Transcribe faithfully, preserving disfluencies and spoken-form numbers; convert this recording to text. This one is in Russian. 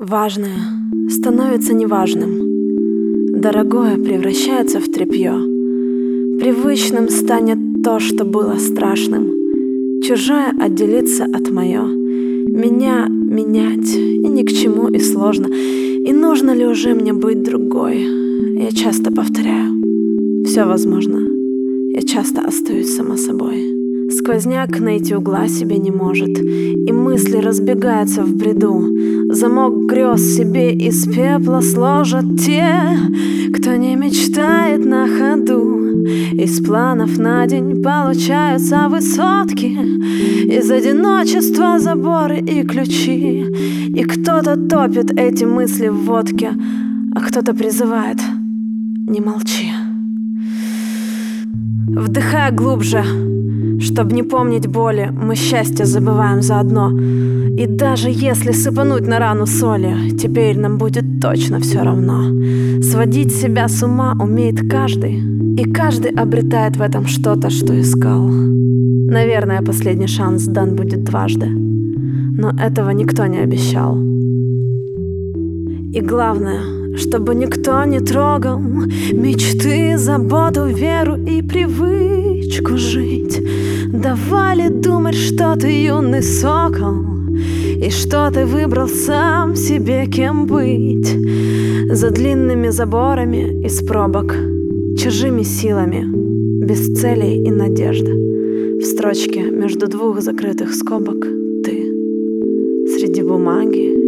Важное становится неважным, дорогое превращается в тряпье. Привычным станет то, что было страшным, чужое отделится от моё. Меня менять и ни к чему и сложно. И нужно ли уже мне быть другой? Я часто повторяю, все возможно. Я часто остаюсь сама собой. Сквозняк найти угла себе не может, и мысли разбегаются в бреду. Замок грез себе из пепла сложат те, кто не мечтает на ходу. Из планов на день получаются высотки, из одиночества заборы и ключи. И кто-то топит эти мысли в водке, а кто-то призывает: не молчи. Вдыхая глубже, чтоб не помнить боли, мы счастье забываем заодно. И даже если сыпануть на рану соли, теперь нам будет точно все равно. Сводить себя с ума умеет каждый, и каждый обретает в этом что-то, что искал. Наверное, последний шанс дан будет дважды, но этого никто не обещал. И главное, чтобы никто не трогал мечты, заботу, веру и привычку жить. Давали думать, что ты юный сокол, и что ты выбрал сам себе кем быть. За длинными заборами из пробок, чужими силами, без целей и надежды. В строчке между двух закрытых скобок ты, среди бумаги